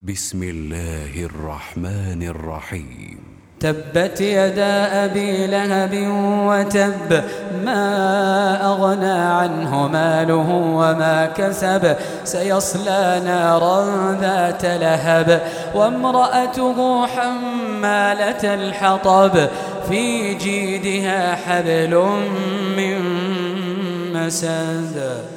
بسم الله الرحمن الرحيم. تبت يدا أبي لهب وتب، ما أغنى عنه ماله وما كسب، سيصلى نارا ذات لهب وامرأته حمالة الحطب، في جيدها حبل من مسد.